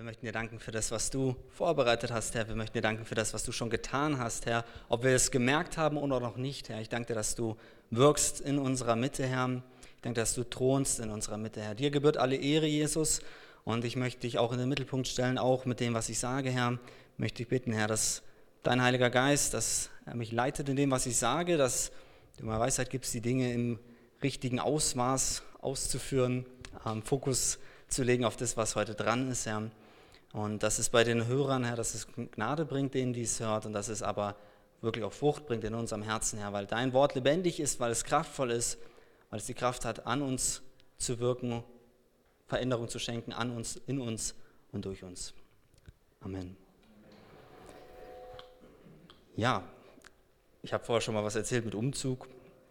Wir möchten dir danken für das, was du vorbereitet hast, Herr. Wir möchten dir danken für das, was du schon getan hast, Herr. Ob wir es gemerkt haben oder noch nicht, Herr. Ich danke dir, dass du wirkst in unserer Mitte, Herr. Ich danke, dass du thronst in unserer Mitte, Herr. Dir gebührt alle Ehre, Jesus. Und ich möchte dich auch in den Mittelpunkt stellen, auch mit dem, was ich sage, Herr. Möchte ich bitten, Herr, dass dein Heiliger Geist, dass er mich leitet in dem, was ich sage, dass du mir Weisheit gibst, die Dinge im richtigen Ausmaß auszuführen, Fokus zu legen auf das, was heute dran ist, Herr. Und dass es bei den Hörern, Herr, dass es Gnade bringt, denen dies hört, und dass es aber wirklich auch Frucht bringt in unserem Herzen, Herr, weil dein Wort lebendig ist, weil es kraftvoll ist, weil es die Kraft hat, an uns zu wirken, Veränderung zu schenken, an uns, in uns und durch uns. Amen. Ja, ich habe vorher schon mal was erzählt mit Umzug,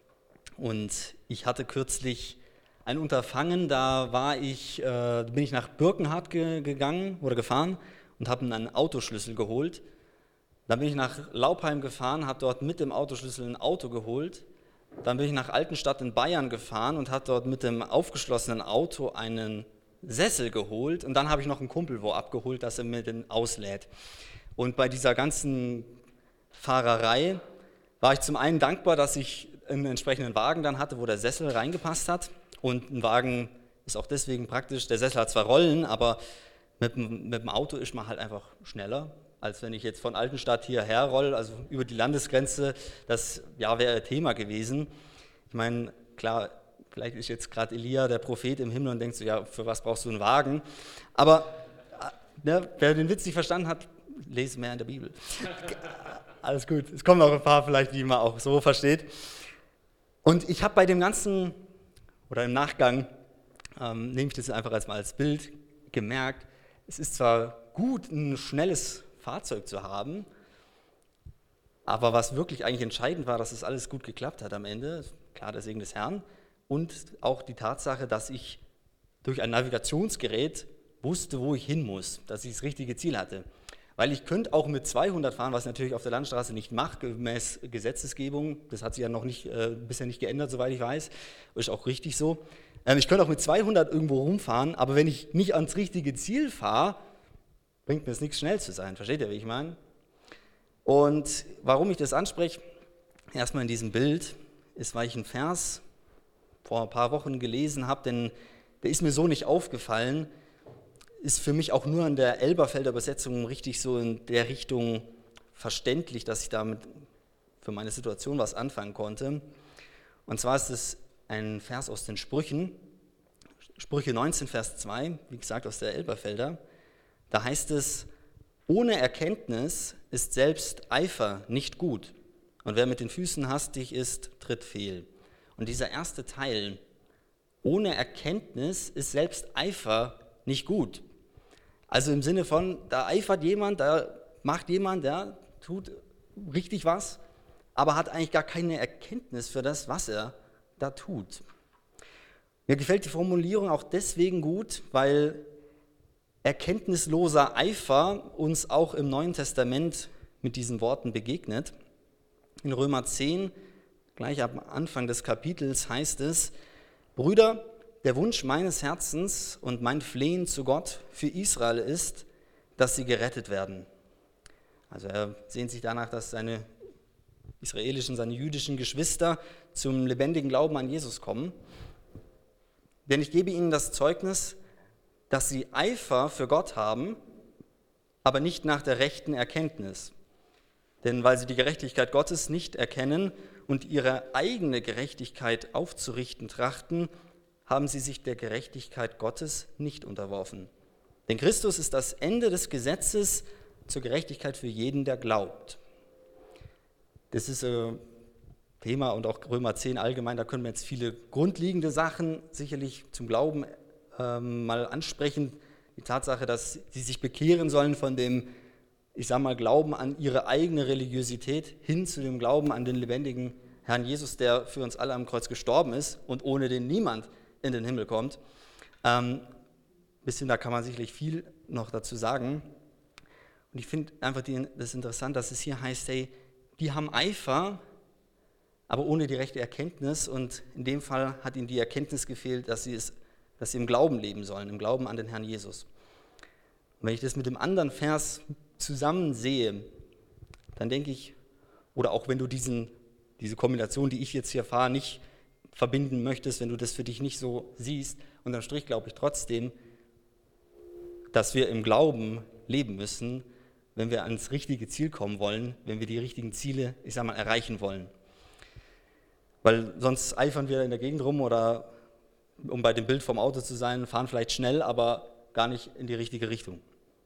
und ich hatte kürzlich ein Unterfangen, da bin ich nach Birkenhardt gefahren und habe einen Autoschlüssel geholt. Dann bin ich nach Laupheim gefahren, habe dort mit dem Autoschlüssel ein Auto geholt. Dann bin ich nach Altenstadt in Bayern gefahren und habe dort mit dem aufgeschlossenen Auto einen Sessel geholt. Und dann habe ich noch einen Kumpel abgeholt, dass er mir den auslädt. Und bei dieser ganzen Fahrerei war ich zum einen dankbar, dass ich einen entsprechenden Wagen dann hatte, wo der Sessel reingepasst hat. Und ein Wagen ist auch deswegen praktisch, der Sessel hat zwar Rollen, aber mit dem Auto ist man halt einfach schneller, als wenn ich jetzt von Altenstadt hierher rolle, also über die Landesgrenze. Das wäre Thema gewesen. Ich meine, klar, vielleicht ist jetzt gerade Elia, der Prophet, im Himmel und denkt so, ja, für was brauchst du einen Wagen? Aber wer den Witz nicht verstanden hat, lese mehr in der Bibel. Alles gut, es kommen auch ein paar vielleicht, die man auch so versteht. Und ich habe bei dem Ganzen, oder im Nachgang, nehme ich das einfach als Bild, gemerkt, es ist zwar gut, ein schnelles Fahrzeug zu haben, aber was wirklich eigentlich entscheidend war, dass es alles gut geklappt hat am Ende, klar, der Segen des Herrn, und auch die Tatsache, dass ich durch ein Navigationsgerät wusste, wo ich hin muss, dass ich das richtige Ziel hatte. Weil ich könnte auch mit 200 fahren, was ich natürlich auf der Landstraße nicht macht, gemäß Gesetzesgebung. Das hat sich ja noch nicht, bisher nicht geändert, soweit ich weiß. Ist auch richtig so. Ich könnte auch mit 200 irgendwo rumfahren, aber wenn ich nicht ans richtige Ziel fahre, bringt mir es nichts, schnell zu sein. Versteht ihr, wie ich meine? Und warum ich das anspreche, erstmal in diesem Bild, ist, weil ich einen Vers vor ein paar Wochen gelesen habe, denn der ist mir so nicht aufgefallen, ist für mich auch nur in der Elberfelder Übersetzung richtig so in der Richtung verständlich, dass ich damit für meine Situation was anfangen konnte. Und zwar ist es ein Vers aus den Sprüchen, Sprüche 19, Vers 2, wie gesagt aus der Elberfelder. Da heißt es, ohne Erkenntnis ist selbst Eifer nicht gut. Und wer mit den Füßen hastig ist, tritt fehl. Und dieser erste Teil, ohne Erkenntnis ist selbst Eifer nicht gut. Also im Sinne von, da eifert jemand, da macht jemand, der tut richtig was, aber hat eigentlich gar keine Erkenntnis für das, was er da tut. Mir gefällt die Formulierung auch deswegen gut, weil erkenntnisloser Eifer uns auch im Neuen Testament mit diesen Worten begegnet. In Römer 10, gleich am Anfang des Kapitels, heißt es, Brüder, der Wunsch meines Herzens und mein Flehen zu Gott für Israel ist, dass sie gerettet werden. Also er sehnt sich danach, dass seine israelischen, seine jüdischen Geschwister zum lebendigen Glauben an Jesus kommen. Denn ich gebe ihnen das Zeugnis, dass sie Eifer für Gott haben, aber nicht nach der rechten Erkenntnis. Denn weil sie die Gerechtigkeit Gottes nicht erkennen und ihre eigene Gerechtigkeit aufzurichten trachten, haben sie sich der Gerechtigkeit Gottes nicht unterworfen. Denn Christus ist das Ende des Gesetzes zur Gerechtigkeit für jeden, der glaubt. Das ist Thema und auch Römer 10 allgemein, da können wir jetzt viele grundlegende Sachen sicherlich zum Glauben mal ansprechen. Die Tatsache, dass sie sich bekehren sollen von dem, ich sage mal, Glauben an ihre eigene Religiosität hin zu dem Glauben an den lebendigen Herrn Jesus, der für uns alle am Kreuz gestorben ist und ohne den niemand in den Himmel kommt. Da kann man sicherlich viel noch dazu sagen. Und ich finde einfach das interessant, dass es hier heißt, hey, die haben Eifer, aber ohne die rechte Erkenntnis. Und in dem Fall hat ihnen die Erkenntnis gefehlt, dass sie im Glauben leben sollen, im Glauben an den Herrn Jesus. Und wenn ich das mit dem anderen Vers zusammen sehe, dann denke ich, oder auch wenn du diese Kombination, die ich jetzt hier fahre, nicht verbinden möchtest, wenn du das für dich nicht so siehst, unterm Strich glaube ich trotzdem, dass wir im Glauben leben müssen, wenn wir ans richtige Ziel kommen wollen, wenn wir die richtigen Ziele, erreichen wollen. Weil sonst eifern wir in der Gegend rum oder, um bei dem Bild vom Auto zu sein, fahren vielleicht schnell, aber gar nicht in die richtige Richtung.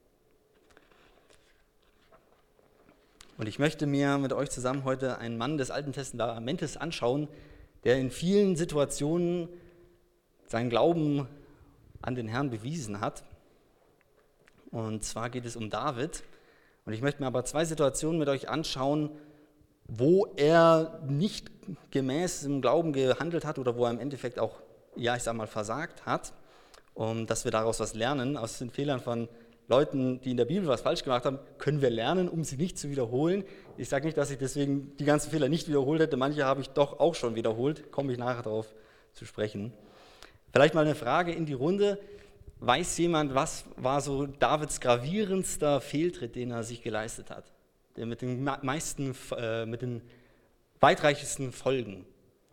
Und ich möchte mir mit euch zusammen heute einen Mann des Alten Testamentes anschauen, der in vielen Situationen seinen Glauben an den Herrn bewiesen hat. Und zwar geht es um David. Und ich möchte mir aber 2 Situationen mit euch anschauen, wo er nicht gemäß dem Glauben gehandelt hat oder wo er im Endeffekt auch, versagt hat, dass wir daraus was lernen. Aus den Fehlern von Leuten, die in der Bibel was falsch gemacht haben, können wir lernen, um sie nicht zu wiederholen. Ich sage nicht, dass ich deswegen die ganzen Fehler nicht wiederholt hätte. Manche habe ich doch auch schon wiederholt. Komme ich nachher darauf zu sprechen. Vielleicht mal eine Frage in die Runde. Weiß jemand, was war so Davids gravierendster Fehltritt, den er sich geleistet hat? Der mit den weitreichendsten Folgen.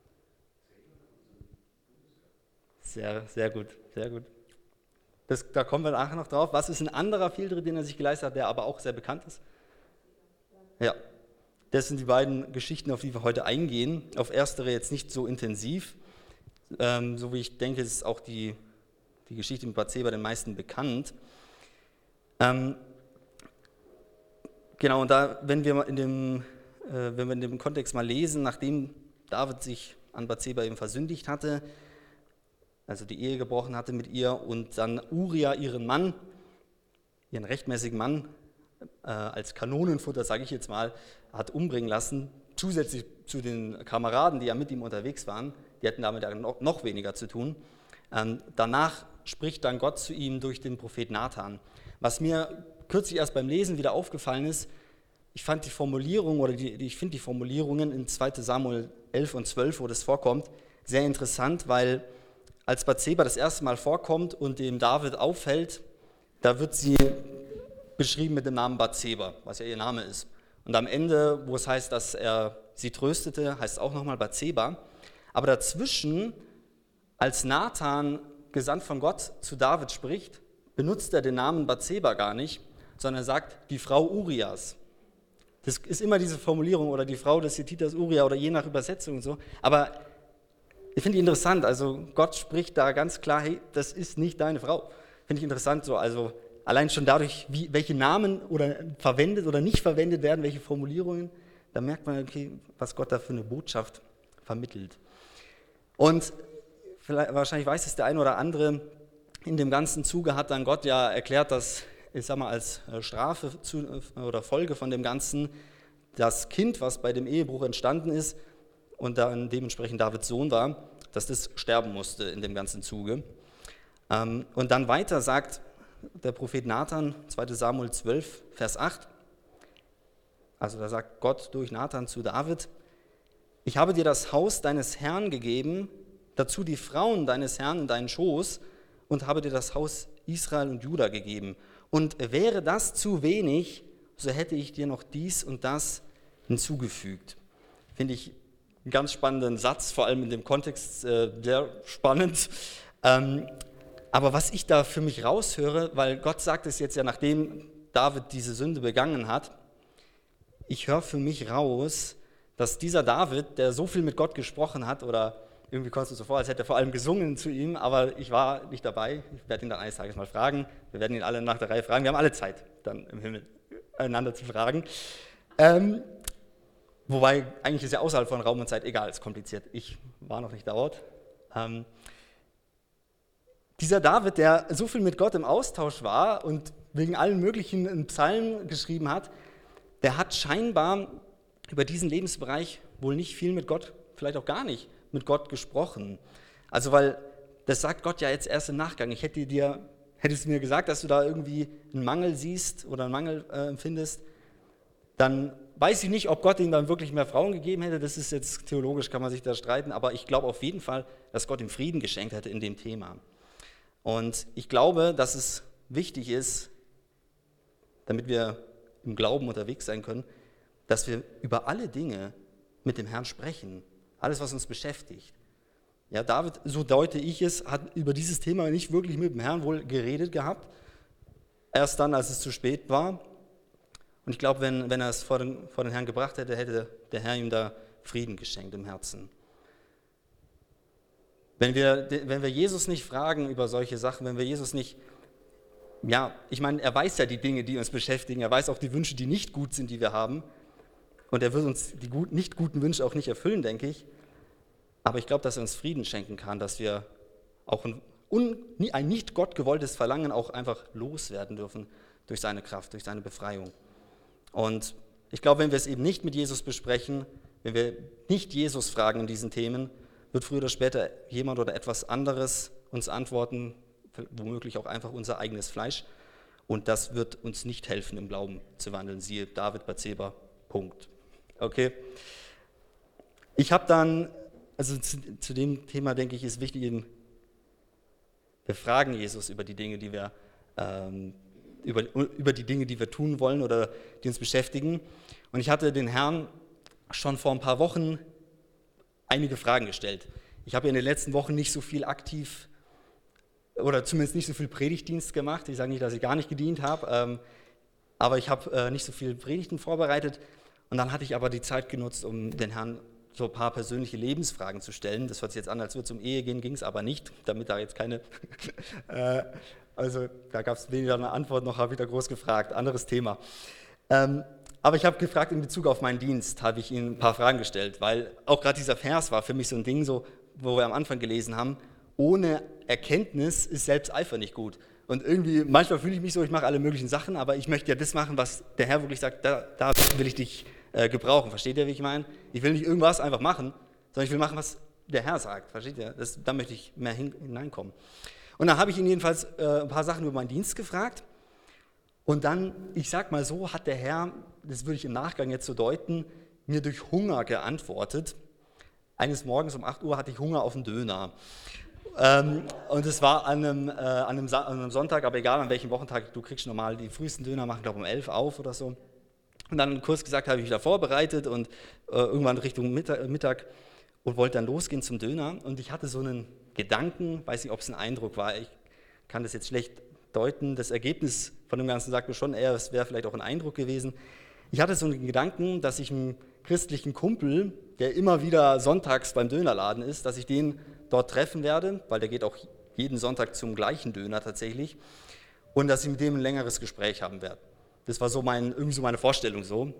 Sehr, sehr gut, sehr gut. Da kommen wir nachher noch drauf. Was ist ein anderer Fehltritt, den er sich geleistet hat, der aber auch sehr bekannt ist? Ja, das sind die beiden Geschichten, auf die wir heute eingehen. Auf erstere jetzt nicht so intensiv. So wie ich denke, ist auch die Geschichte mit Bathseba den meisten bekannt. Genau, und da, wenn wir in dem Kontext mal lesen, nachdem David sich an Bathseba eben versündigt hatte, also die Ehe gebrochen hatte mit ihr und dann Uria ihren rechtmäßigen Mann, als Kanonenfutter, sage ich jetzt mal, hat umbringen lassen, zusätzlich zu den Kameraden, die ja mit ihm unterwegs waren, die hatten damit ja noch weniger zu tun. Danach spricht dann Gott zu ihm durch den Prophet Nathan. Was mir kürzlich erst beim Lesen wieder aufgefallen ist, ich fand die Formulierung ich finde die Formulierungen in 2. Samuel 11 und 12, wo das vorkommt, sehr interessant, weil als Bathseba das erste Mal vorkommt und dem David auffällt, da wird sie beschrieben mit dem Namen Bathseba, was ja ihr Name ist. Und am Ende, wo es heißt, dass er sie tröstete, heißt es auch nochmal Bathseba. Aber dazwischen, als Nathan, gesandt von Gott, zu David spricht, benutzt er den Namen Bathseba gar nicht, sondern er sagt, die Frau Urias. Das ist immer diese Formulierung, oder die Frau des Hethiters Uria, oder je nach Übersetzung und so. Aber ich finde die interessant, also Gott spricht da ganz klar, hey, das ist nicht deine Frau. Finde ich interessant so, also allein schon dadurch, welche Namen oder verwendet oder nicht verwendet werden, welche Formulierungen, da merkt man, okay, was Gott da für eine Botschaft vermittelt. Und wahrscheinlich weiß es der eine oder andere, in dem ganzen Zuge hat dann Gott ja erklärt, dass, als Strafe oder Folge von dem Ganzen, das Kind, was bei dem Ehebruch entstanden ist und dann dementsprechend Davids Sohn war, dass das sterben musste in dem ganzen Zuge. Und dann weiter sagt der Prophet Nathan, 2. Samuel 12, Vers 8, also da sagt Gott durch Nathan zu David, ich habe dir das Haus deines Herrn gegeben, dazu die Frauen deines Herrn in deinen Schoß und habe dir das Haus Israel und Juda gegeben. Und wäre das zu wenig, so hätte ich dir noch dies und das hinzugefügt. Finde ich einen ganz spannenden Satz, vor allem in dem Kontext sehr spannend. Aber was ich da für mich raushöre, weil Gott sagt es jetzt ja, nachdem David diese Sünde begangen hat, ich höre für mich raus, dass dieser David, der so viel mit Gott gesprochen hat, oder irgendwie kommt es so vor, als hätte er vor allem gesungen zu ihm, aber ich war nicht dabei, ich werde ihn dann eines Tages mal fragen, wir werden ihn alle nach der Reihe fragen, wir haben alle Zeit, dann im Himmel einander zu fragen. Wobei, eigentlich ist ja außerhalb von Raum und Zeit egal, ist kompliziert. Ich war noch nicht dort. Dieser David, der so viel mit Gott im Austausch war und wegen allen möglichen einen Psalm geschrieben hat, der hat scheinbar über diesen Lebensbereich wohl nicht viel mit Gott, vielleicht auch gar nicht mit Gott gesprochen. Also weil, das sagt Gott ja jetzt erst im Nachgang. Hättest du mir gesagt, dass du da irgendwie einen Mangel siehst oder einen Mangel empfindest, dann weiß ich nicht, ob Gott ihm dann wirklich mehr Frauen gegeben hätte. Das ist jetzt theologisch, kann man sich da streiten, aber ich glaube auf jeden Fall, dass Gott ihm Frieden geschenkt hätte in dem Thema. Und ich glaube, dass es wichtig ist, damit wir im Glauben unterwegs sein können, dass wir über alle Dinge mit dem Herrn sprechen, alles, was uns beschäftigt. Ja, David, so deute ich es, hat über dieses Thema nicht wirklich mit dem Herrn wohl geredet gehabt, erst dann, als es zu spät war. Und ich glaube, wenn er es vor den Herrn gebracht hätte, hätte der Herr ihm da Frieden geschenkt im Herzen. Wenn wir Jesus nicht fragen über solche Sachen, wenn wir Jesus nicht, ja, ich meine, er weiß ja die Dinge, die uns beschäftigen, er weiß auch die Wünsche, die nicht gut sind, die wir haben. Und er wird uns die nicht guten Wünsche auch nicht erfüllen, denke ich. Aber ich glaube, dass er uns Frieden schenken kann, dass wir auch ein nicht Gott gewolltes Verlangen auch einfach loswerden dürfen durch seine Kraft, durch seine Befreiung. Und ich glaube, wenn wir es eben nicht mit Jesus besprechen, wenn wir nicht Jesus fragen in diesen Themen, wird früher oder später jemand oder etwas anderes uns antworten, womöglich auch einfach unser eigenes Fleisch. Und das wird uns nicht helfen, im Glauben zu wandeln. Siehe David, Bathseba, Punkt. Okay? Ich habe dann, also zu dem Thema denke ich, ist wichtig, eben, wir fragen Jesus über die Dinge, die wir über die Dinge, die wir tun wollen oder die uns beschäftigen. Und ich hatte den Herrn schon vor ein paar Wochen einige Fragen gestellt. Ich habe in den letzten Wochen nicht so viel aktiv oder zumindest nicht so viel Predigtdienst gemacht. Ich sage nicht, dass ich gar nicht gedient habe, aber ich habe nicht so viel Predigten vorbereitet. Und dann hatte ich aber die Zeit genutzt, um den Herrn so ein paar persönliche Lebensfragen zu stellen. Das hört sich jetzt an, als würde es um Ehe gehen, ging es aber nicht, damit da jetzt keine, also da gab es weder eine Antwort, noch habe ich da groß gefragt, anderes Thema. Aber ich habe gefragt, in Bezug auf meinen Dienst, habe ich Ihnen ein paar Fragen gestellt, weil auch gerade dieser Vers war für mich so ein Ding, so, wo wir am Anfang gelesen haben, ohne Erkenntnis ist selbst Eifer nicht gut. Und irgendwie, manchmal fühle ich mich so, ich mache alle möglichen Sachen, aber ich möchte ja das machen, was der Herr wirklich sagt, da will ich dich gebrauchen. Versteht ihr, wie ich meine? Ich will nicht irgendwas einfach machen, sondern ich will machen, was der Herr sagt. Versteht ihr? Da möchte ich mehr hineinkommen. Und dann habe ich ihn jedenfalls ein paar Sachen über meinen Dienst gefragt. Und dann, ich sag mal so, hat der Herr, das würde ich im Nachgang jetzt so deuten, mir durch Hunger geantwortet. Eines Morgens um 8 Uhr hatte ich Hunger auf einen Döner. Und es war an einem Sonntag, aber egal an welchem Wochentag, du kriegst normal die frühesten Döner, machen glaube ich um 11 auf oder so. Und dann kurz gesagt, habe ich mich da vorbereitet und irgendwann Richtung Mittag und wollte dann losgehen zum Döner. Und ich hatte so einen Gedanken, weiß nicht, ob es ein Eindruck war, ich kann das jetzt schlecht deuten. Das Ergebnis von dem Ganzen sagt mir schon eher, es wäre vielleicht auch ein Eindruck gewesen. Ich hatte so einen Gedanken, dass ich einen christlichen Kumpel, der immer wieder sonntags beim Dönerladen ist, dass ich den dort treffen werde, weil der geht auch jeden Sonntag zum gleichen Döner tatsächlich, und dass ich mit dem ein längeres Gespräch haben werde. Das war so irgendwie so meine Vorstellung so.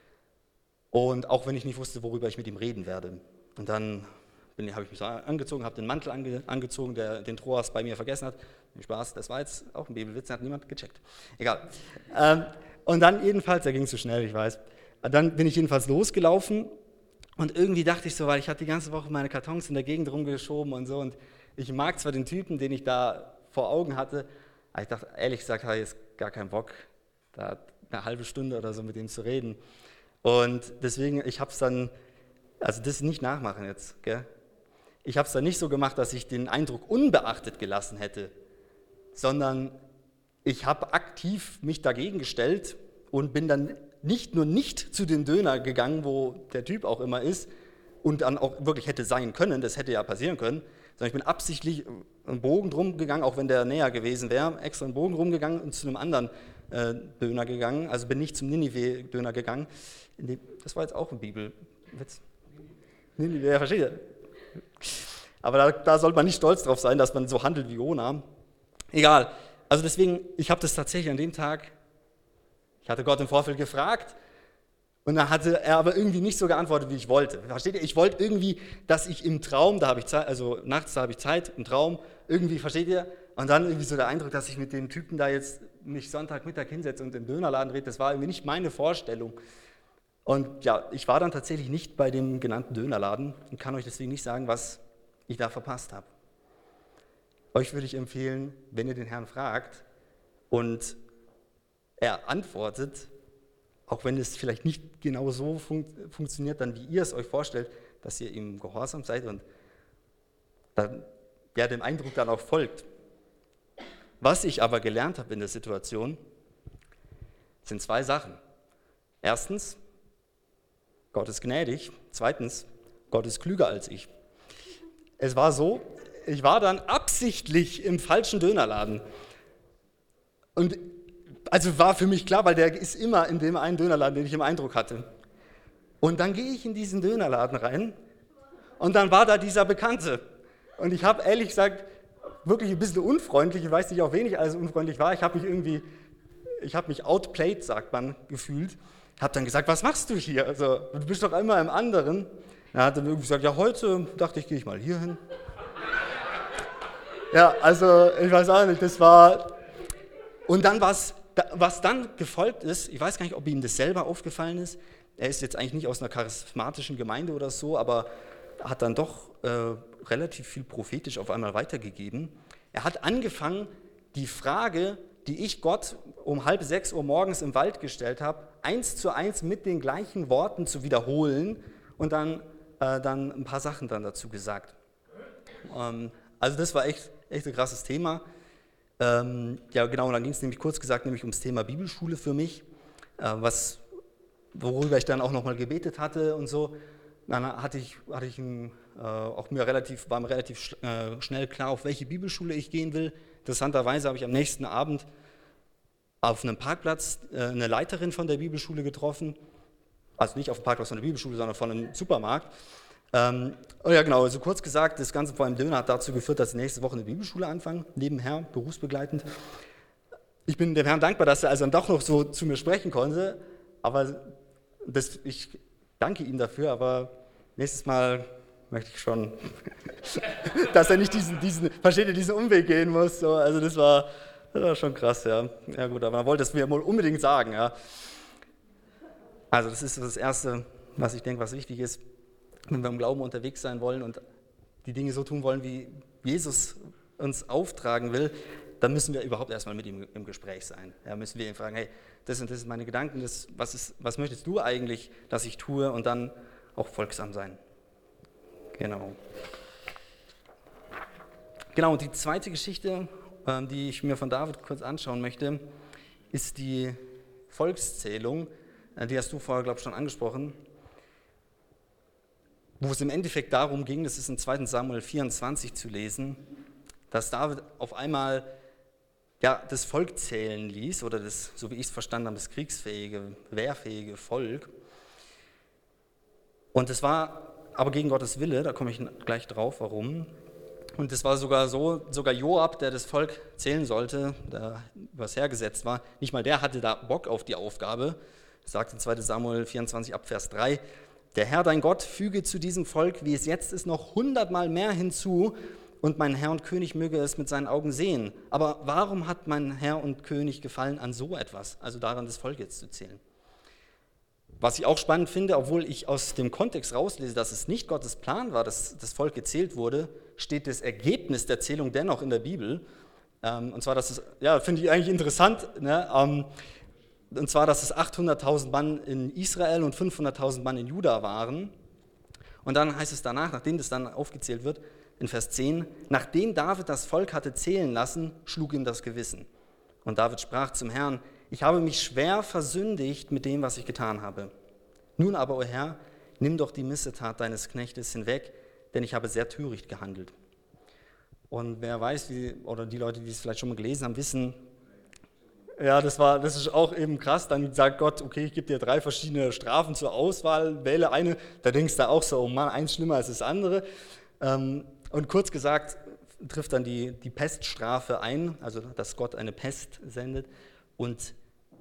Und auch wenn ich nicht wusste, worüber ich mit ihm reden werde. Und dann habe ich mich so angezogen, habe den Mantel angezogen, der den Troas bei mir vergessen hat. Spaß, das war jetzt auch ein Bibelwitz, den hat niemand gecheckt. Egal. Und dann jedenfalls, der ging zu schnell, ich weiß. Dann bin ich jedenfalls losgelaufen und irgendwie dachte ich so, weil ich hatte die ganze Woche meine Kartons in der Gegend rumgeschoben und so, und ich mag zwar den Typen, den ich da vor Augen hatte, aber ich dachte, ehrlich gesagt, habe ich jetzt gar keinen Bock, da eine halbe Stunde oder so mit ihm zu reden. Und deswegen, ich habe es dann, also das nicht nachmachen jetzt, gell? Ich habe es dann nicht so gemacht, dass ich den Eindruck unbeachtet gelassen hätte, sondern ich habe aktiv mich dagegen gestellt und bin dann nicht nur nicht zu dem Döner gegangen, wo der Typ auch immer ist und dann auch wirklich hätte sein können, das hätte ja passieren können, sondern ich bin absichtlich einen Bogen drum gegangen, auch wenn der näher gewesen wäre, extra einen Bogen rumgegangen und zu einem anderen Döner gegangen, also bin nicht zum Ninive-Döner gegangen. Das war jetzt auch ein Bibelwitz. Ninive, ja, versteht ihr? Aber da sollte man nicht stolz drauf sein, dass man so handelt wie Jona. Egal, also deswegen, ich habe das tatsächlich an dem Tag, ich hatte Gott im Vorfeld gefragt und dann hatte er aber irgendwie nicht so geantwortet, wie ich wollte. Versteht ihr? Ich wollte irgendwie, dass ich im Traum, da habe ich Zeit, also nachts, da habe ich Zeit, im Traum, irgendwie, versteht ihr? Und dann irgendwie so der Eindruck, dass ich mit dem Typen da jetzt mich Sonntagmittag hinsetze und im Dönerladen rede, das war irgendwie nicht meine Vorstellung. Und ja, ich war dann tatsächlich nicht bei dem genannten Dönerladen und kann euch deswegen nicht sagen, was ich da verpasst habe. Euch würde ich empfehlen, wenn ihr den Herrn fragt und er antwortet, auch wenn es vielleicht nicht genau so funktioniert, dann wie ihr es euch vorstellt, dass ihr ihm gehorsam seid und dann, ja, dem Eindruck dann auch folgt. Was ich aber gelernt habe in der Situation, sind zwei Sachen. Erstens, Gott ist gnädig. Zweitens, Gott ist klüger als ich. Es war so, ich war dann absichtlich im falschen Dönerladen. Und also war für mich klar, weil der ist immer in dem einen Dönerladen, den ich im Eindruck hatte. Und dann gehe ich in diesen Dönerladen rein und dann war da dieser Bekannte. Und ich habe ehrlich gesagt wirklich ein bisschen unfreundlich, ich weiß nicht, auf wen ich alles unfreundlich war, ich habe mich outplayed, sagt man, gefühlt. Habe dann gesagt, was machst du hier? Also, du bist doch immer im anderen. Er hat dann irgendwie gesagt, ja, heute dachte ich, gehe ich mal hier hin. Ja, also ich weiß auch nicht, das war... Und dann was dann gefolgt ist, ich weiß gar nicht, ob ihm das selber aufgefallen ist, er ist jetzt eigentlich nicht aus einer charismatischen Gemeinde oder so, aber hat dann doch relativ viel prophetisch auf einmal weitergegeben. Er hat angefangen, die Frage, die ich Gott um 5:30 Uhr morgens im Wald gestellt habe, 1:1 mit den gleichen Worten zu wiederholen und dann ein paar Sachen dann dazu gesagt. Also das war echt ein krasses Thema. Ja genau, und dann ging es nämlich kurz gesagt ums Thema Bibelschule für mich, worüber ich dann auch nochmal gebetet hatte und so. Dann war mir relativ schnell klar, auf welche Bibelschule ich gehen will. Interessanterweise habe ich am nächsten Abend auf einem Parkplatz eine Leiterin von der Bibelschule getroffen, also nicht auf dem Parkplatz von der Bibelschule, sondern von einem Supermarkt. Ja genau, also kurz gesagt, das Ganze vor allem Döner hat dazu geführt, dass ich nächste Woche eine Bibelschule anfange, nebenher, berufsbegleitend. Ich bin dem Herrn dankbar, dass er also dann doch noch so zu mir sprechen konnte, aber ich danke ihm dafür, aber nächstes Mal möchte ich schon, dass er nicht diesen Umweg gehen muss. So, also das war schon krass, ja. Ja gut, aber er wollte es mir wohl unbedingt sagen, ja. Also das ist das Erste, was ich denke, was wichtig ist, wenn wir im Glauben unterwegs sein wollen und die Dinge so tun wollen, wie Jesus uns auftragen will, dann müssen wir überhaupt erstmal mit ihm im Gespräch sein. Ja, müssen wir ihn fragen, hey, das und das sind meine Gedanken, was möchtest du eigentlich, dass ich tue, und dann auch folgsam sein. Genau. Genau, und die zweite Geschichte, die ich mir von David kurz anschauen möchte, ist die Volkszählung. Die hast du vorher, glaube ich, schon angesprochen. Wo es im Endeffekt darum ging, das ist in 2. Samuel 24 zu lesen, dass David auf einmal das Volk zählen ließ, oder das, so wie ich es verstanden habe, das kriegsfähige, wehrfähige Volk. Und es war aber gegen Gottes Wille, da komme ich gleich drauf, warum. Und es war sogar Joab, der das Volk zählen sollte, der übers Heer gesetzt war, nicht mal der hatte da Bock auf die Aufgabe. Das sagt in 2. Samuel 24 ab Vers 3, der Herr, dein Gott, füge zu diesem Volk, wie es jetzt ist, noch 100-mal mehr hinzu, und mein Herr und König möge es mit seinen Augen sehen. Aber warum hat mein Herr und König gefallen an so etwas, also daran, das Volk jetzt zu zählen? Was ich auch spannend finde, obwohl ich aus dem Kontext rauslese, dass es nicht Gottes Plan war, dass das Volk gezählt wurde, steht das Ergebnis der Zählung dennoch in der Bibel. Und zwar, finde ich eigentlich interessant, ne? Und zwar, dass es 800.000 Mann in Israel und 500.000 Mann in Juda waren. Und dann heißt es danach, nachdem das dann aufgezählt wird, in Vers 10, nachdem David das Volk hatte zählen lassen, schlug ihm das Gewissen. Und David sprach zum Herrn, ich habe mich schwer versündigt mit dem, was ich getan habe. Nun aber, o Herr, nimm doch die Missetat deines Knechtes hinweg, denn ich habe sehr töricht gehandelt. Und wer weiß, oder die Leute, die es vielleicht schon mal gelesen haben, wissen, ja, das ist auch eben krass, dann sagt Gott, okay, ich gebe dir 3 verschiedene Strafen zur Auswahl, wähle eine, da denkst du auch so, oh Mann, eins schlimmer als das andere. Und kurz gesagt trifft dann die Peststrafe ein, also dass Gott eine Pest sendet und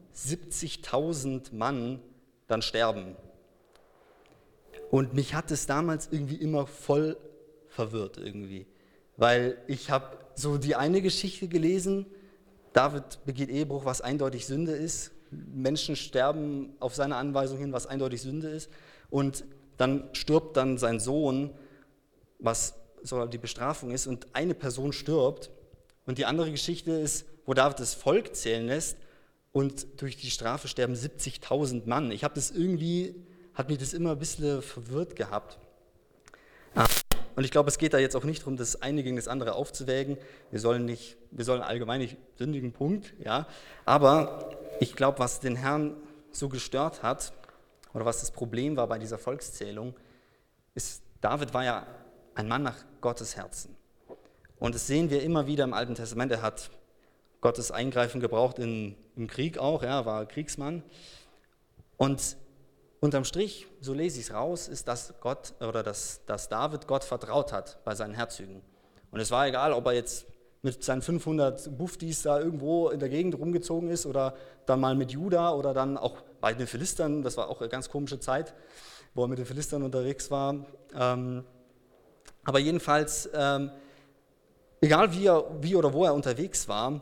70.000 Mann dann sterben. Und mich hat es damals irgendwie immer voll verwirrt irgendwie, weil ich habe so die eine Geschichte gelesen, David begeht Ehebruch, was eindeutig Sünde ist, Menschen sterben auf seine Anweisung hin, was eindeutig Sünde ist, und dann stirbt dann sein Sohn, was so die Bestrafung ist, und eine Person stirbt, und die andere Geschichte ist, wo David das Volk zählen lässt und durch die Strafe sterben 70.000 Mann. Hat mich das immer ein bisschen verwirrt gehabt. Und ich glaube, es geht da jetzt auch nicht darum, das eine gegen das andere aufzuwägen. Wir sollen allgemein nicht sündigen, Punkt. Ja. Aber ich glaube, was den Herrn so gestört hat, oder was das Problem war bei dieser Volkszählung, ist, David war ja ein Mann nach Gottes Herzen. Und das sehen wir immer wieder im Alten Testament. Er hat Gottes Eingreifen gebraucht im Krieg auch, ja, war Kriegsmann. Und unterm Strich, so lese ich es raus, ist, dass David Gott vertraut hat bei seinen Herzögen. Und es war egal, ob er jetzt mit seinen 500 Buftis da irgendwo in der Gegend rumgezogen ist oder dann mal mit Juda oder dann auch bei den Philistern, das war auch eine ganz komische Zeit, wo er mit den Philistern unterwegs war. Aber jedenfalls, egal wie oder wo er unterwegs war,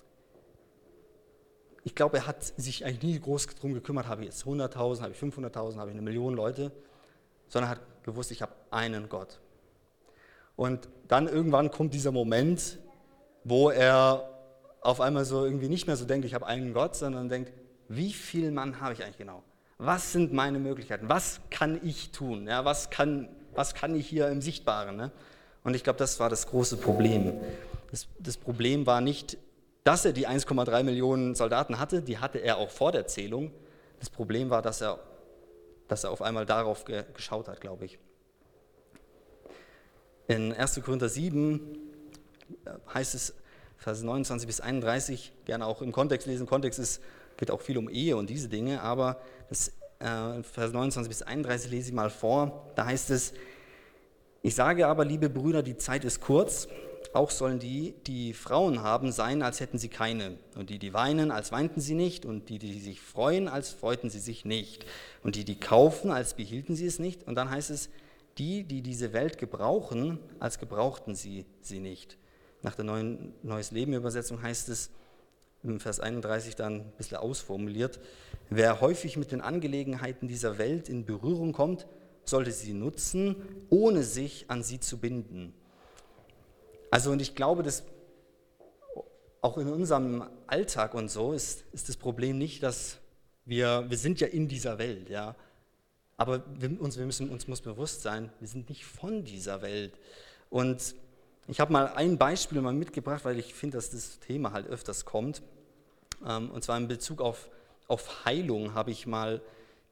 ich glaube, er hat sich eigentlich nie groß darum gekümmert, habe ich jetzt 100.000, habe ich 500.000, habe ich 1.000.000 Leute, sondern hat gewusst, ich habe einen Gott. Und dann irgendwann kommt dieser Moment, wo er auf einmal so irgendwie nicht mehr so denkt, ich habe einen Gott, sondern denkt, wie viel Mann habe ich eigentlich genau? Was sind meine Möglichkeiten? Was kann ich tun? Ja, was kann ich hier im Sichtbaren? Ne? Und ich glaube, das war das große Problem. Das Problem war nicht, dass er die 1,3 Millionen Soldaten hatte, die hatte er auch vor der Zählung. Das Problem war, dass er auf einmal darauf geschaut hat, glaube ich. In 1. Korinther 7 heißt es, Vers 29 bis 31, gerne auch im Kontext lesen. Im Kontext geht auch viel um Ehe und diese Dinge, aber Vers 29 bis 31 lese ich mal vor. Da heißt es, ich sage aber, liebe Brüder, die Zeit ist kurz. Auch sollen die Frauen haben, sein, als hätten sie keine. Und die weinen, als weinten sie nicht. Und die sich freuen, als freuten sie sich nicht. Und die kaufen, als behielten sie es nicht. Und dann heißt es, die diese Welt gebrauchen, als gebrauchten sie nicht. Nach der Neues Leben Übersetzung heißt es, im Vers 31 dann ein bisschen ausformuliert, wer häufig mit den Angelegenheiten dieser Welt in Berührung kommt, sollte sie nutzen, ohne sich an sie zu binden. Also und ich glaube, dass auch in unserem Alltag und so ist das Problem nicht, dass wir sind ja in dieser Welt, ja, aber uns muss bewusst sein, wir sind nicht von dieser Welt. Und ich habe mal ein Beispiel mitgebracht, weil ich finde, dass das Thema halt öfters kommt. Und zwar in Bezug auf Heilung habe ich mal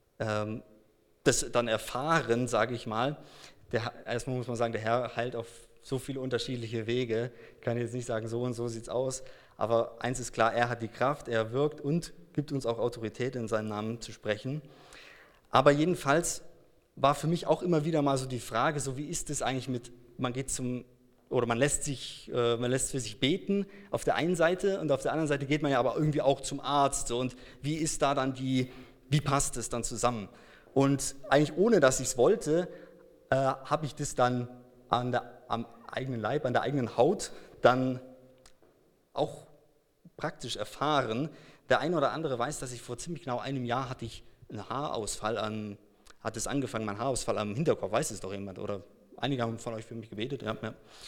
das dann erfahren, sage ich mal. Erstmal muss man sagen, der Herr heilt auf so viele unterschiedliche Wege. Ich kann jetzt nicht sagen, so und so sieht es aus. Aber eins ist klar, er hat die Kraft, er wirkt und gibt uns auch Autorität, in seinem Namen zu sprechen. Aber jedenfalls war für mich auch immer wieder mal so die Frage, so wie ist es eigentlich man lässt für sich beten auf der einen Seite und auf der anderen Seite geht man ja aber irgendwie auch zum Arzt. So, und wie ist da dann wie passt es dann zusammen? Und eigentlich ohne, dass ich es wollte, habe ich das dann am eigenen Leib, an der eigenen Haut dann auch praktisch erfahren. Der eine oder andere weiß, dass ich vor ziemlich genau einem Jahr hatte ich einen Haarausfall mein Haarausfall am Hinterkopf, weiß es doch jemand, oder einige haben von euch für mich gebetet. Ja.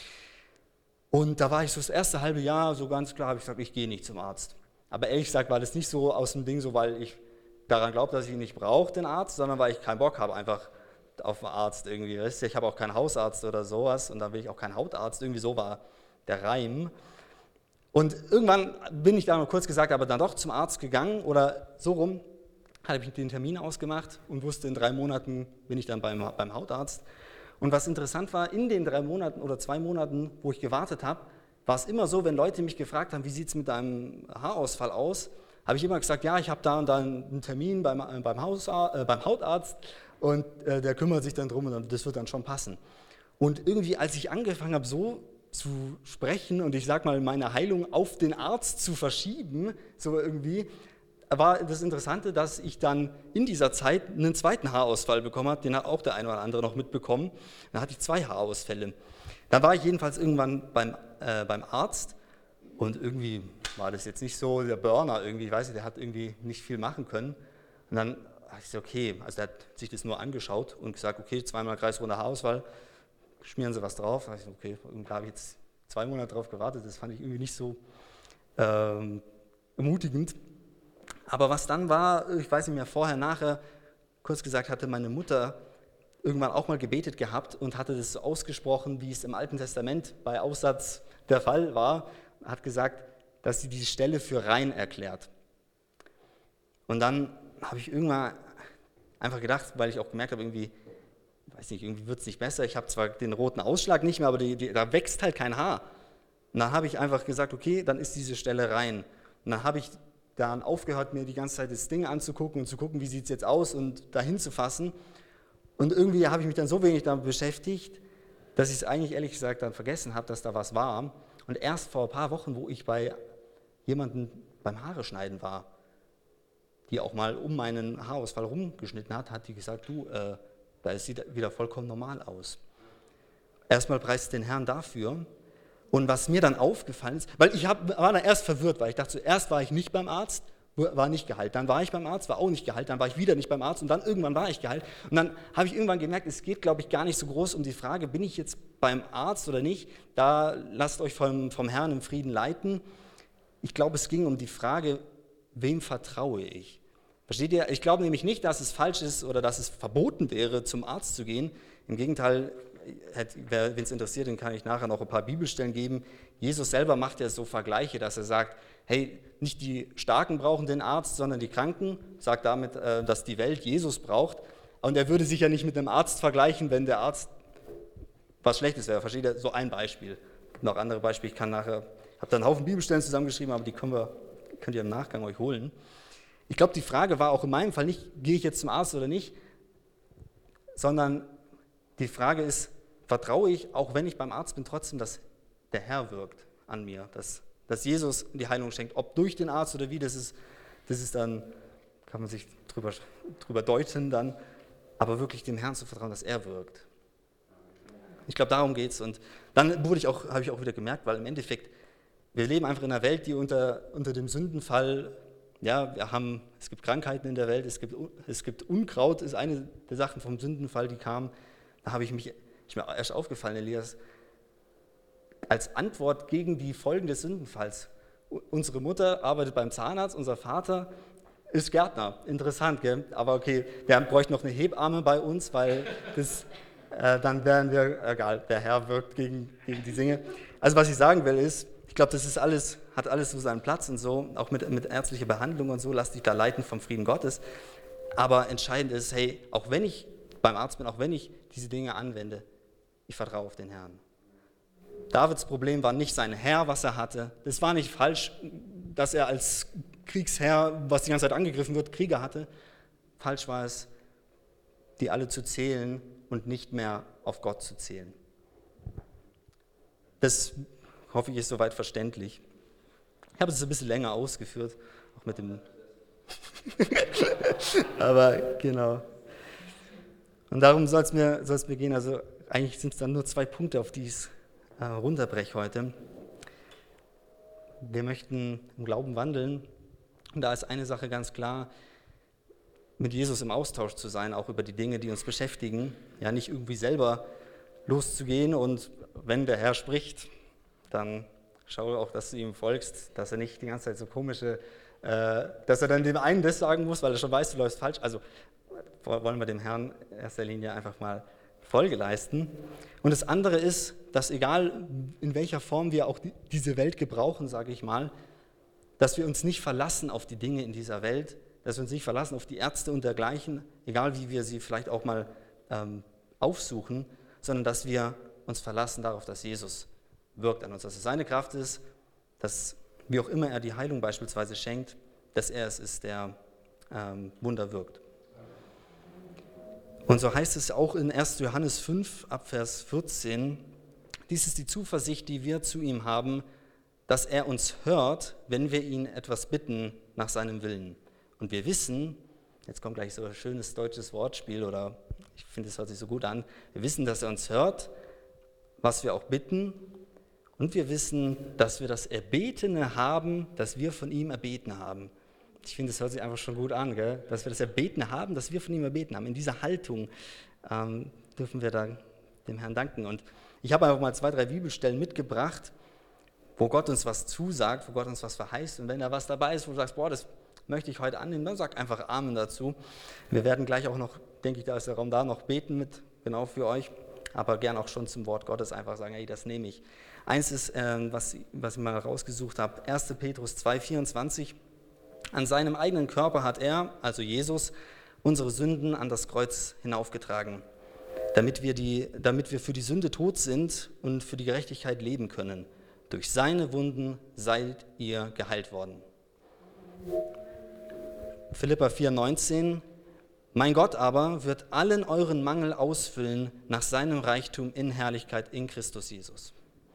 Und da war ich so das erste halbe Jahr so ganz klar, habe ich gesagt, ich gehe nicht zum Arzt. Aber ehrlich gesagt war das nicht so aus dem Ding so, weil ich daran glaube, dass ich ihn nicht brauche, den Arzt, sondern weil ich keinen Bock habe einfach auf einen Arzt irgendwie. Ich habe auch keinen Hausarzt oder sowas und da will ich auch keinen Hautarzt. Irgendwie so war der Reim. Und irgendwann bin ich dann kurz gesagt, aber dann doch zum Arzt gegangen oder so rum, habe ich den Termin ausgemacht und wusste, in 3 Monaten bin ich dann beim Hautarzt. Und was interessant war, in den 3 Monaten oder 2 Monaten, wo ich gewartet habe, war es immer so, wenn Leute mich gefragt haben, wie sieht es mit deinem Haarausfall aus, habe ich immer gesagt, ja, ich habe da und da einen Termin beim Hautarzt und der kümmert sich dann drum und das wird dann schon passen. Und irgendwie, als ich angefangen habe, so zu sprechen und ich sag mal, meine Heilung auf den Arzt zu verschieben, so irgendwie, war das Interessante, dass ich dann in dieser Zeit einen zweiten Haarausfall bekommen habe, den hat auch der eine oder andere noch mitbekommen. Dann hatte ich 2 Haarausfälle. Dann war ich jedenfalls irgendwann beim Arzt und irgendwie war das jetzt nicht so der Burner irgendwie, ich weiß nicht, der hat irgendwie nicht viel machen können. Und dann habe ich gesagt, okay, also der hat sich das nur angeschaut und gesagt, okay, 2-mal kreisrunder Haarausfall, schmieren Sie was drauf. Da habe ich gesagt, okay, da habe ich jetzt 2 Monate drauf gewartet, das fand ich irgendwie nicht so ermutigend. Aber was dann war, ich weiß nicht mehr, vorher, nachher, kurz gesagt, hatte meine Mutter irgendwann auch mal gebetet gehabt und hatte das so ausgesprochen, wie es im Alten Testament bei Aussatz der Fall war, hat gesagt, dass sie diese Stelle für rein erklärt. Und dann habe ich irgendwann einfach gedacht, weil ich auch gemerkt habe, irgendwie, weiß nicht, irgendwie wird es nicht besser. Ich habe zwar den roten Ausschlag nicht mehr, aber da wächst halt kein Haar. Und dann habe ich einfach gesagt, okay, dann ist diese Stelle rein. Und dann habe ich dann aufgehört, mir die ganze Zeit das Ding anzugucken und zu gucken, wie sieht es jetzt aus und dahin zu fassen. Und irgendwie habe ich mich dann so wenig damit beschäftigt, dass ich es eigentlich ehrlich gesagt dann vergessen habe, dass da was war. Und erst vor ein paar Wochen, wo ich bei jemandem beim Haare schneiden war, die auch mal um meinen Haarausfall rumgeschnitten hat, hat die gesagt, du, da sieht wieder vollkommen normal aus. Erstmal preist den Herrn dafür. Und was mir dann aufgefallen ist, weil war dann erst verwirrt, weil ich dachte, zuerst war ich nicht beim Arzt, war nicht geheilt, dann war ich beim Arzt, war auch nicht geheilt, dann war ich wieder nicht beim Arzt und dann irgendwann war ich geheilt. Und dann habe ich irgendwann gemerkt, es geht, glaube ich, gar nicht so groß um die Frage, bin ich jetzt beim Arzt oder nicht, da lasst euch vom Herrn im Frieden leiten. Ich glaube, es ging um die Frage, wem vertraue ich? Versteht ihr? Ich glaube nämlich nicht, dass es falsch ist oder dass es verboten wäre, zum Arzt zu gehen. Im Gegenteil, wen es interessiert, den kann ich nachher noch ein paar Bibelstellen geben. Jesus selber macht ja so Vergleiche, dass er sagt, hey, nicht die Starken brauchen den Arzt, sondern die Kranken. Sagt damit, dass die Welt Jesus braucht. Und er würde sich ja nicht mit einem Arzt vergleichen, wenn der Arzt was Schlechtes wäre. Versteht ihr? So ein Beispiel. Noch andere Beispiele, ich habe da einen Haufen Bibelstellen zusammengeschrieben, aber die könnt ihr im Nachgang euch holen. Ich glaube, die Frage war auch in meinem Fall nicht, gehe ich jetzt zum Arzt oder nicht, sondern die Frage ist, vertraue ich, auch wenn ich beim Arzt bin, trotzdem, dass der Herr wirkt an mir, dass Jesus die Heilung schenkt, ob durch den Arzt oder wie, das ist dann, kann man sich drüber deuten dann, aber wirklich dem Herrn zu vertrauen, dass er wirkt. Ich glaube, darum geht es. Und dann habe ich auch wieder gemerkt, weil im Endeffekt, wir leben einfach in einer Welt, die unter dem Sündenfall, ja, es gibt Krankheiten in der Welt, es gibt Unkraut, ist eine der Sachen vom Sündenfall, die kam. Da ist mir erst aufgefallen, Elias, als Antwort gegen die Folgen des Sündenfalls. Unsere Mutter arbeitet beim Zahnarzt, unser Vater ist Gärtner. Interessant, gell? Aber okay, wir bräuchten noch eine Hebamme bei uns, weil dann wären wir, egal, der Herr wirkt gegen die Dinge. Also was ich sagen will ist, ich glaube, hat alles so seinen Platz und so, auch mit ärztlicher Behandlung und so, lass dich da leiten vom Frieden Gottes. Aber entscheidend ist, hey, auch wenn ich beim Arzt bin, auch wenn ich diese Dinge anwende, ich vertraue auf den Herrn. Davids Problem war nicht sein Heer, was er hatte. Das war nicht falsch, dass er als Kriegsherr, was die ganze Zeit angegriffen wird, Krieger hatte. Falsch war es, die alle zu zählen und nicht mehr auf Gott zu zählen. Das hoffe ich, ist soweit verständlich. Ich habe es ein bisschen länger ausgeführt, auch mit dem aber genau. Und darum soll es mir gehen. Also eigentlich sind es dann nur 2 Punkte, auf die ich es runterbreche heute. Wir möchten im Glauben wandeln. Und da ist eine Sache ganz klar, mit Jesus im Austausch zu sein, auch über die Dinge, die uns beschäftigen. Ja, nicht irgendwie selber loszugehen und wenn der Herr spricht, dann schau auch, dass du ihm folgst, dass er nicht die ganze Zeit so dass er dann dem einen das sagen muss, weil er schon weiß, du läufst falsch. Also wollen wir dem Herrn in erster Linie einfach mal Folge leisten. Und das andere ist, dass egal in welcher Form wir auch diese Welt gebrauchen, sage ich mal, dass wir uns nicht verlassen auf die Dinge in dieser Welt, dass wir uns nicht verlassen auf die Ärzte und dergleichen, egal wie wir sie vielleicht auch mal aufsuchen, sondern dass wir uns verlassen darauf, dass Jesus wirkt an uns, dass es seine Kraft ist, dass wie auch immer er die Heilung beispielsweise schenkt, dass er es ist, der Wunder wirkt. Und so heißt es auch in 1. Johannes 5, ab Vers 14, dies ist die Zuversicht, die wir zu ihm haben, dass er uns hört, wenn wir ihn etwas bitten nach seinem Willen. Und wir wissen, jetzt kommt gleich so ein schönes deutsches Wortspiel, oder ich finde, es hört sich so gut an, wir wissen, dass er uns hört, was wir auch bitten, und wir wissen, dass wir das Erbetene haben, das wir von ihm erbeten haben. Ich finde, das hört sich einfach schon gut an, gell? Dass wir das Erbetene haben, das wir von ihm erbeten haben. In dieser Haltung dürfen wir da dem Herrn danken. Und ich habe einfach mal 2, 3 Bibelstellen mitgebracht, wo Gott uns was zusagt, wo Gott uns was verheißt. Und wenn da was dabei ist, wo du sagst, boah, das möchte ich heute annehmen, dann sag einfach Amen dazu. Wir werden gleich auch noch, denke ich, da ist der Raum da, noch beten genau für euch, aber gern auch schon zum Wort Gottes einfach sagen, hey, das nehme ich. Eins ist, was ich mal rausgesucht habe, 1. Petrus 2,24. An seinem eigenen Körper hat er, also Jesus, unsere Sünden an das Kreuz hinaufgetragen, damit wir für die Sünde tot sind und für die Gerechtigkeit leben können. Durch seine Wunden seid ihr geheilt worden. Philipper 4,19. Mein Gott aber wird allen euren Mangel ausfüllen nach seinem Reichtum in Herrlichkeit in Christus Jesus.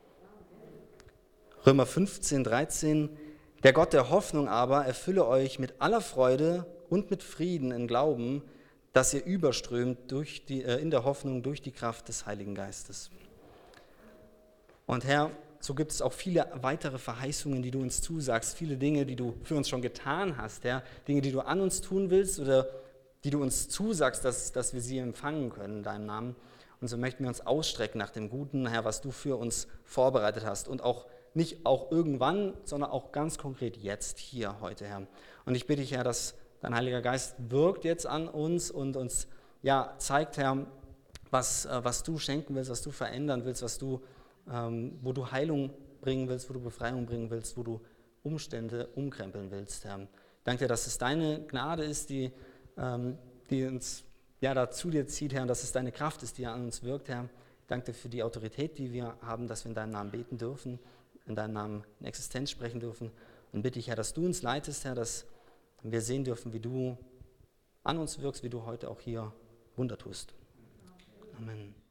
Römer 15,13. Der Gott der Hoffnung aber erfülle euch mit aller Freude und mit Frieden im Glauben, dass ihr überströmt in der Hoffnung durch die Kraft des Heiligen Geistes. Und Herr, so gibt es auch viele weitere Verheißungen, die du uns zusagst, viele Dinge, die du für uns schon getan hast, Herr, Dinge, die du an uns tun willst oder die du uns zusagst, dass wir sie empfangen können in deinem Namen. Und so möchten wir uns ausstrecken nach dem Guten, Herr, was du für uns vorbereitet hast und auch nicht auch irgendwann, sondern auch ganz konkret jetzt, hier, heute, Herr. Und ich bitte dich, Herr, dass dein Heiliger Geist wirkt jetzt an uns und uns zeigt, Herr, was du schenken willst, was du verändern willst, wo du Heilung bringen willst, wo du Befreiung bringen willst, wo du Umstände umkrempeln willst, Herr. Ich danke dir, dass es deine Gnade ist, die uns da zu dir zieht, Herr, und dass es deine Kraft ist, die an uns wirkt, Herr. Ich danke dir für die Autorität, die wir haben, dass wir in deinem Namen beten dürfen, in deinem Namen in Existenz sprechen dürfen. Und bitte ich, Herr, dass du uns leitest, Herr, dass wir sehen dürfen, wie du an uns wirkst, wie du heute auch hier Wunder tust. Amen.